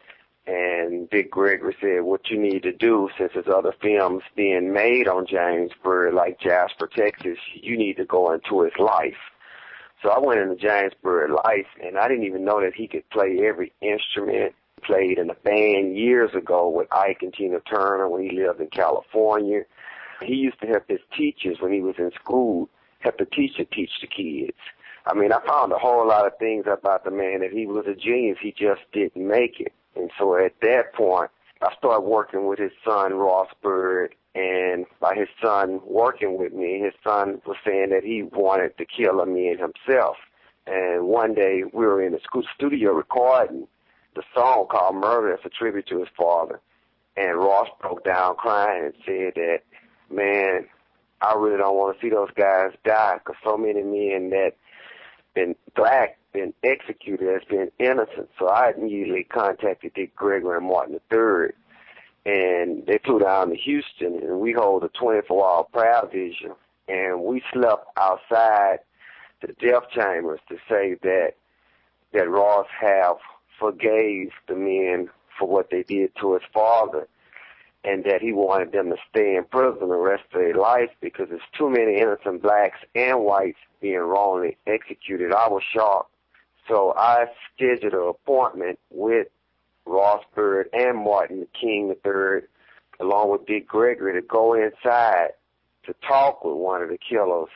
Speaker 13: And Dick Gregory said, what you need to do, since there's other films being made on James Byrd, like Jasper, Texas, you need to go into his life. So I went into James Byrd life, and I didn't even know that he could play every instrument. He played in a band years ago with Ike and Tina Turner when he lived in California. He used to help his teachers when he was in school, help the teacher teach the kids. I mean, I found a whole lot of things about the man, that he was a genius. He just didn't make it. And so at that point, I started working with his son, Ross Byrd, and by his son working with me, his son was saying that he wanted to kill me and himself. And one day we were in the studio recording the song called Murder as a tribute to his father. And Ross broke down crying and said that, man, I really don't want to see those guys die, because so many men that been black, been executed as being innocent. So I immediately contacted Dick Gregory and Martin III, and they flew down to Houston, and we hold a 24-hour prayer vigil, and we slept outside the death chambers to say that Ross have forgave the men for what they did to his father, and that he wanted them to stay in prison the rest of their life because there's too many innocent blacks and whites being wrongly executed. I was shocked. So I scheduled an appointment with Ross Byrd and Martin King III, along with Dick Gregory, to go inside to talk with one of the killers.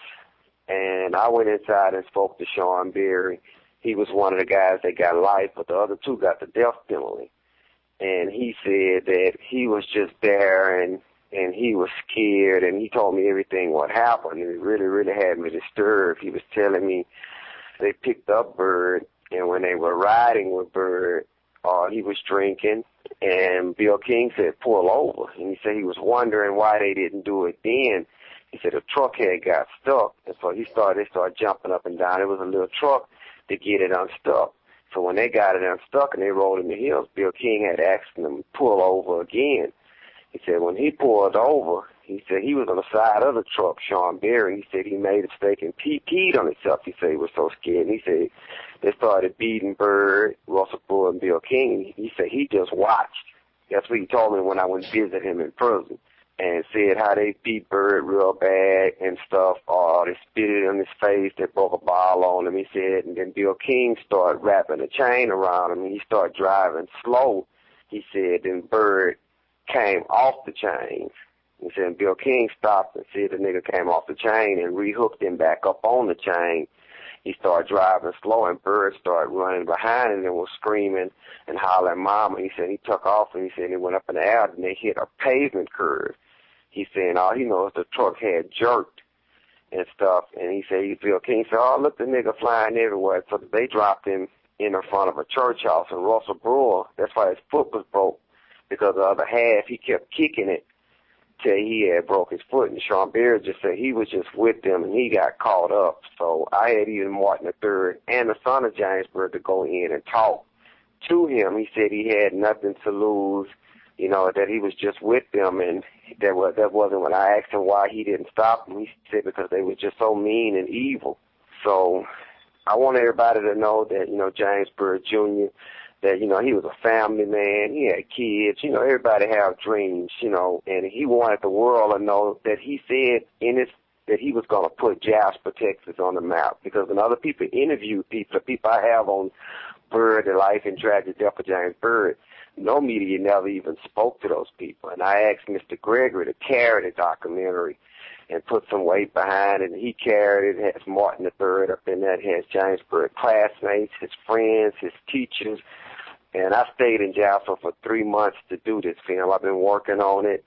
Speaker 13: And I went inside and spoke to Sean Berry. He was one of the guys that got life, but the other two got the death penalty. And he said that he was just there and he was scared, and he told me everything what happened. It really, really had me disturbed. He was telling me they picked up Byrd, and when they were riding with Byrd, he was drinking, and Bill King said, pull over. And he said he was wondering why they didn't do it then. He said the truck had got stuck, and so they started jumping up and down. It was a little truck to get it unstuck. So when they got it unstuck and they rolled in the hills, Bill King had asked them to pull over again. He said when he pulled over, he said he was on the side of the truck, Sean Berry. He said he made a mistake and peed on himself. He said he was so scared. And he said they started beating Byrd, Russell Brewer, and Bill King. He said he just watched. That's what he told me when I went to visit him in prison. And said how they beat Byrd real bad and stuff. They spit it in his face. They broke a bottle on him, he said. And then Bill King started wrapping a chain around him, and he started driving slow. He said then Byrd came off the chain. He said Bill King stopped and said the nigga came off the chain and rehooked him back up on the chain. He started driving slow, and Byrd started running behind him and was screaming and hollering mama. He said he took off, and he said he went up in the air and they hit a pavement curve. He said all he knows the truck had jerked and stuff. And he said, Bill King said, oh, look, the nigga flying everywhere. So they dropped him in the front of a church house. And Russell Brewer, that's why his foot was broke, because the other half, he kept kicking it till he had broke his foot. And Sean Berry just said he was just with them, and he got caught up. So I had even Martin III and the son of James Byrd to go in and talk to him. He said he had nothing to lose, you know, that he was just with them, and that wasn't when I asked him why he didn't stop them. He said because they were just so mean and evil. So I want everybody to know that, you know, James Byrd Jr., that, you know, he was a family man. He had kids. You know, everybody have dreams, you know, and he wanted the world to know that he said that he was going to put Jasper, Texas on the map, because when other people interview people I have on Byrd, the life and tragic death of James Byrd, no media never even spoke to those people. And I asked Mr. Gregory to carry the documentary and put some weight behind it. And he carried it. It has Martin III up in that. It has James Byrd classmates, his friends, his teachers. And I stayed in Jasper for 3 months to do this film. I've been working on it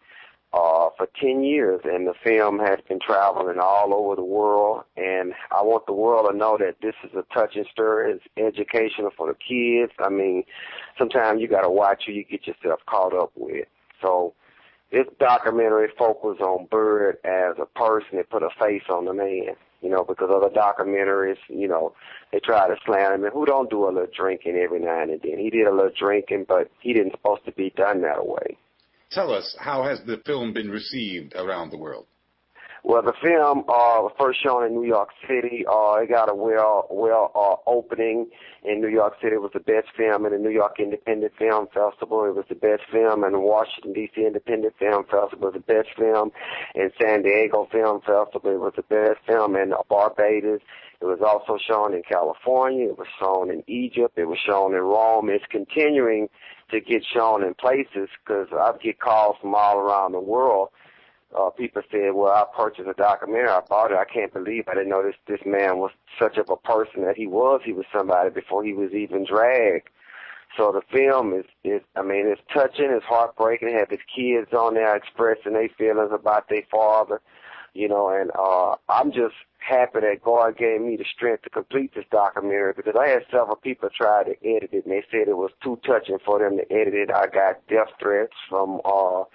Speaker 13: for 10 years, and the film has been traveling all over the world. And I want the world to know that this is a touching story. It's educational for the kids. I mean, sometimes you got to watch who you get yourself caught up with. So this documentary focuses on Byrd as a person that put a face on the man. because other documentaries, they try to slam him. And who don't do a little drinking every now and then? He did a little drinking, but he didn't supposed to be done that way.
Speaker 6: Tell us, how has the film been received around the world?
Speaker 13: Well, the film was first shown in New York City. It got a well opening in New York City. It was the best film in the New York Independent Film Festival. It was the best film in the Washington, D.C. Independent Film Festival. It was the best film in San Diego Film Festival. It was the best film in Barbados. It was also shown in California. It was shown in Egypt. It was shown in Rome. It's continuing to get shown in places because I get calls from all around the world. People said, well, I purchased a documentary. I bought it. I can't believe I didn't know this man was such of a person that he was. He was somebody before he was even dragged. So the film is it's touching. It's heartbreaking. It had his kids on there expressing their feelings about their father, and I'm just happy that God gave me the strength to complete this documentary because I had several people try to edit it, and they said it was too touching for them to edit it. I got death threats from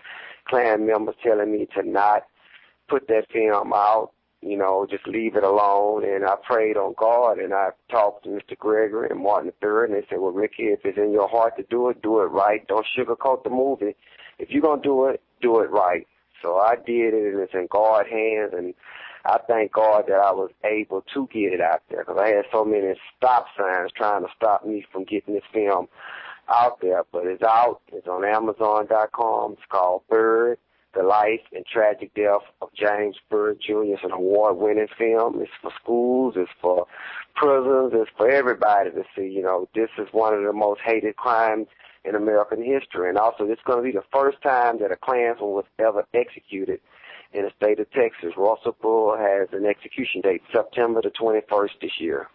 Speaker 13: Klan members telling me to not put that film out, just leave it alone. And I prayed on God, and I talked to Mr. Gregory and Martin III, and they said, well, Ricky, if it's in your heart to do it right. Don't sugarcoat the movie. If you're going to do it right. So I did it, and it's in God's hands, and I thank God that I was able to get it out there because I had so many stop signs trying to stop me from getting this film out there, but it's out. It's on Amazon.com. It's called Byrd, The Life and Tragic Death of James Byrd Jr. It's an award-winning film. It's for schools. It's for prisons. It's for everybody to see. This is one of the most hated crimes in American history. And also, it's going to be the first time that a Klansman was ever executed in the state of Texas. Russell Bull has an execution date, September the 21st this year.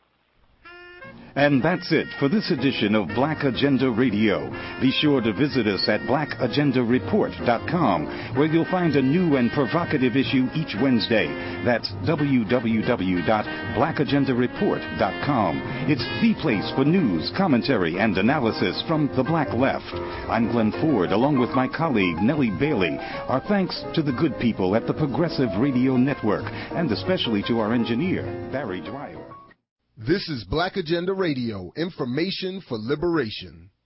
Speaker 3: And that's it for this edition of Black Agenda Radio. Be sure to visit us at blackagendareport.com, where you'll find a new and provocative issue each Wednesday. That's www.blackagendareport.com. It's the place for news, commentary, and analysis from the Black Left. I'm Glenn Ford, along with my colleague Nellie Bailey. Our thanks to the good people at the Progressive Radio Network, and especially to our engineer, Barry Dwyer.
Speaker 2: This is Black Agenda Radio, information for liberation.